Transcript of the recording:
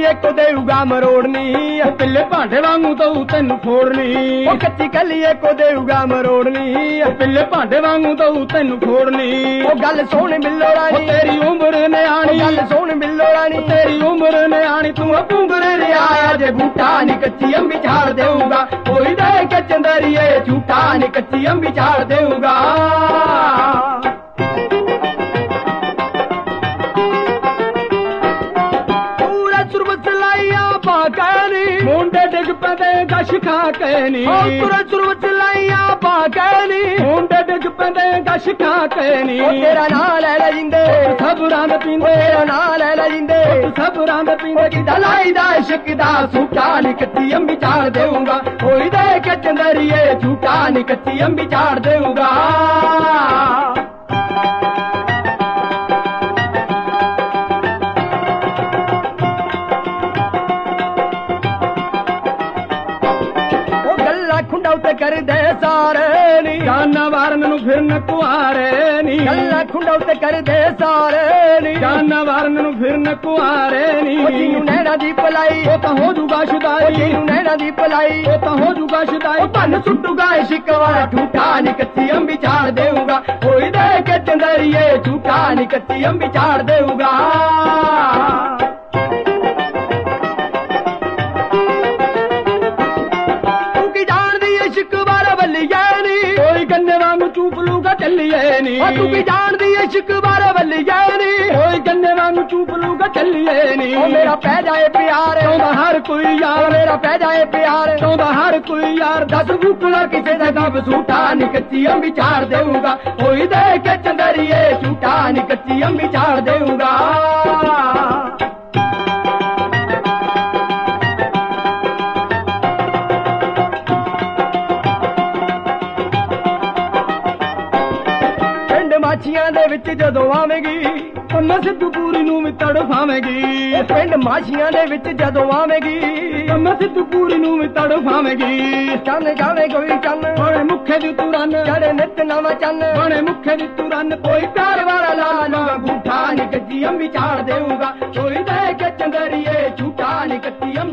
ਇੱਕ ਦੇਊਗਾ ਮਰੋੜਨੀ ਪਿੱਲੇ ਭਾਂਡੇ ਵਾਂਗੂ ਤੂੰ ਤੈਨੂੰ ਫੋੜਨੀ ਉਹ ਕੱਚੀ ਕੱਲੀ ਇੱਕ ਦੇਊਗਾ ਮਰੋੜਨੀ ਪਿੱਲੇ ਭਾਂਡੇ ਵਾਂਗੂ ਤੂੰ ਤੈਨੂੰ ਫੋੜਨੀ ਉਹ ਗੱਲ ਸੁਣ ਬਿੱਲੋ ਰਾਣੀ ਤੇਰੀ ਉਮਰ ਨਿਆਣੀ ਗੱਲ ਸੁਣ ਬਿੱਲੋ ਰਾਣੀ ਤੇਰੀ ਉਮਰ ਨਿਆਣੀ ਤੂੰ ਪੁੰਗਰ ਰਿਆ ਜੇ ਬੂਟਾ ਨੀ ਕੱਚੀ ਅੰਬੀ ਝਾੜ ਦੇਊਗਾ ਕੋਈ ਦੇ ਕੇ ਚੰਦਰੀਏ ਝੂਟਾ ਨੀ ਕੱਚੀ ਅੰਬੀ ਝਾੜ ਦੇਊਗਾ ਪੂਰਾ ਸੁਰਬਤ ਲਾਈਆ ਬਾਗਾਨੀ ਮੁੰਡੇ ਡਿੱਗ ਪੈਂਦੇ ਗਸ਼ ਖਾ ਕੇ ਨੀ ਪੂਰਾ ਸੁਰਬਤ ਲਾਈਆ ਬਾਗਾਨੀ ਮੁੰਡੇ ਡਿੱਗ ਪੈਂਦੇ ਗਸ਼ ਖਾ ਕੇ ਨੀ ਤੇਰਾ ਨਾਂ ਲੈ ਲੈ ਜਿੰਦੇ ਸਭ ਰੰਗ ਪੀਂਦੇ ਤੇਰਾ ਨਾਂ ਲੈ ਲੈ ਜਿੰਦੇ ਸਭ ਰੰਗ ਪੀਂਦੇ ਕਿ ਦਲਾਈ ਦਾ ਇਸ਼ਕ ਦਾ ਸੂਟਾ ਨੀ ਕੱਚੀ ਅੰਬੀ ਝਾੜ ਦੇਊਗਾ ਕੋਈ ਦੇ ਕੇ ਚੰਦਰੀਏ ਝੂਟਾ ਨੀ ਕੱਚੀ ਅੰਬੀ ਝਾੜ ਦੇਊਗਾ ਖੁੰਡਾ ਕਰਦੇ ਸਾਰੇ ਨੀ ਜਾਨਾ ਵਾਰਨ ਨੂੰ ਫਿਰਨ ਕੁਆਰੇ ਨੀ ਗੱਲਾਂ ਖੁੰਡਾ ਉੱਤੇ ਕਰਦੇ ਸਾਰੇ ਨੀ ਜਾਨਾ ਵਾਰਨ ਨੂੰ ਫਿਰਨ ਕੁਆਰੇ ਨੀ ਜਿਹਨੂੰ ਨੈਣਾ ਦੀ ਪਲਾਈ ਉਹ ਤਾਂ ਹੋ ਜੂਗਾ ਸ਼ੁਦਾਈ ਜਿਹਨੂੰ ਨੈਣਾ ਦੀ ਪਲਾਈ ਉਹ ਤਾਂ ਹੋ ਜੂਗਾ ਸ਼ੁਦਾਈ ਧਨ ਸੁੱਟੂਗਾ ਸ਼ਿਕਵਾ ਝੂਠਾ ਨੀ ਕੱਚੀ ਅੰਬੀ ਝਾੜ ਦੇਊਗਾ ਕੋਈ ਦੇ ਕੇ ਚੰਦਰੀਏ ਝੂਠਾ ਨੀ ਕੱਚੀ ਅੰਬੀ ਝਾੜ ਦੇਊਗਾ ਕੋਈ ਗੰਨੇ ਵਾਂਗੂ ਚੂਪ ਲੂਗਾ ਚੱਲੀਏ ਨੀ ਤੂੰ ਵੀ ਜਾਣਦੀ ਇਸ਼ਕ ਬਾਰੇ ਵੱਲੀਏ ਨੀ ਕੋਈ ਗੰਨੇ ਵਾਂਗੂ ਚੂਪ ਲੂਗਾ ਚੱਲੀਏ ਨੀ ਉਹ ਮੇਰਾ ਪੈ ਜਾਏ ਪਿਆਰ ਚਾਹੁੰਦਾ ਹਰ ਕੋਈ ਯਾਰ ਮੇਰਾ ਪੈ ਜਾਏ ਪਿਆਰ ਚਾਹੁੰਦਾ ਹਰ ਕੋਈ ਯਾਰ ਦਸ ਬੁੱਕਲਾ ਕਿਸੇ ਦਾ ਗੱਬ ਸੂਟਾ ਨੀ ਕੱਚੀ ਅੰਬੀ ਝਾੜ ਦੇਊਗਾ ਕੋਈ ਦੇ ਕੇ ਚੰਦਰੀਏ ਝੂਟਾ ਨੀ ਕੱਚੀ ਅੰਬੀ ਝਾੜ ਦੇਊਗਾ ਮਾਛੀਆਂ ਦੇ ਵਿੱਚ ਜਦੋਂ ਆਵੇਗੀ ਕੰਮਾ ਸਿੱਧੂਪੁਰੀ ਨੂੰ ਵੀ ਤੜਫਾਵੇਗੀ ਪਿੰਡ ਮਾਛੀਆਂ ਦੇ ਵਿੱਚ ਜਦੋਂ ਆਵੇਗੀ ਕੰਮਾ ਸਿੱਧੂਪੁਰੀ ਨੂੰ ਵੀ ਤੜਫਾਵੇਗੀ ਚੰਨ ਜਾਵੇ ਕੋਈ ਚੰਨ ਬਣੇ ਮੁੱਖੇ ਦੀ ਤੁਰਨ ਚੜੇ ਨਿੱਤ ਨਵਾਂ ਚੰਨ ਬਣੇ ਮੁੱਖੇ ਦੀ ਤੁਰਨ ਕੋਈ ਪਿਆਰ ਵਾਲਾ ਲਾਲ ਅੰਗੂਠਾ ਨੀ ਕੱਚੀ ਅੰਬੀ ਝਾੜ ਦੇਊਗਾ ਕੋਈ ਦੇ ਕੇ ਚੰਦਰੀਏ ਝੂਠਾ ਨੀ ਕੱਚੀ ਅੰਬੀ